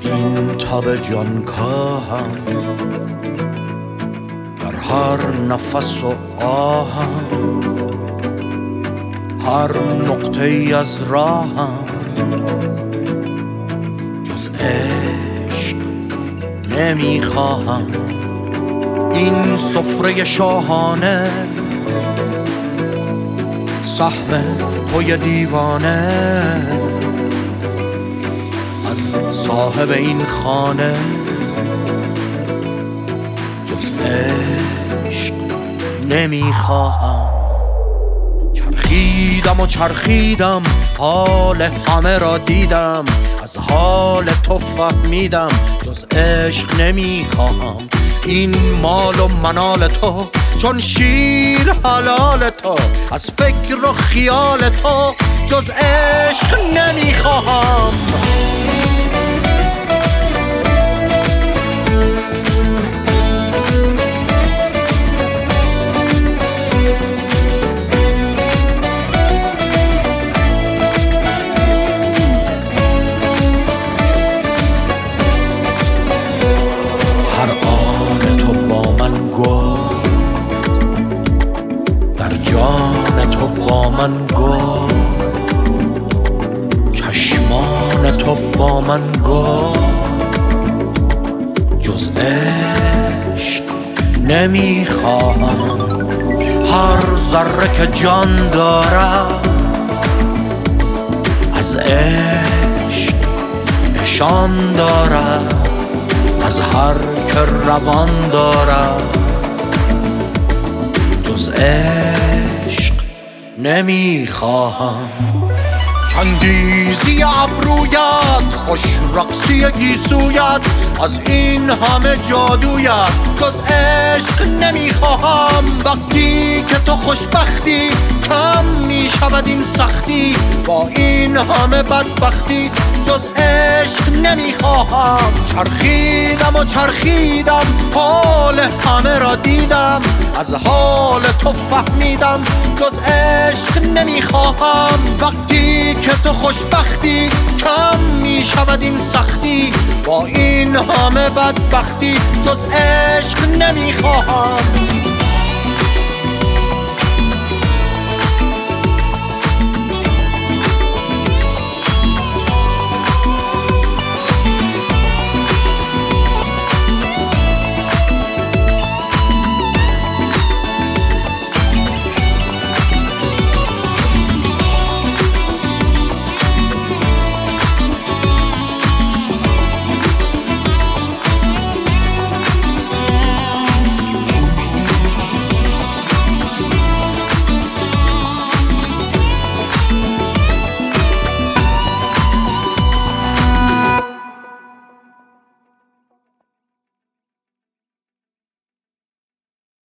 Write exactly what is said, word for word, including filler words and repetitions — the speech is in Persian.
این تب جان کاهم در هر نفس و آهم، هر نقطه ای از راهم جز عشق نمیخواهم. این سفره شاهانه سهم توی دیوانه، از صاحب این خانه جز عشق نمیخواهم. چرخیدم و چرخیدم حال همه را دیدم، از حال تو فهمیدم جز عشق نمیخواهم. این مال و منال تو چون شیر حلال تو، از فکر و خیال تو جز عشق نمیخواهم. هر آن تو با من گفت، در جان تو با من گفت، چشمان تو با من گفت جز عشق نمیخواهم. هر ذره که جان دارد از عشق نشان دارد، از هر که روان دارد جز عشق نمیخواهم. چندیزی ابرویت، خوش رقصی گیسویت، از این همه جادویت جز عشق نمیخواهم. وقتی که تو خوشبختی کم میشود این سختی، با این همه بدبختی جز عشق نمیخواهم. چرخیدم و چرخیدم حال همه را دیدم، از حال تو فهمیدم جز عشق نمیخواهم. وقتی که تو خوشبختی کم میشود این سختی، با این همه بدبختی جز عشق نمیخواهم.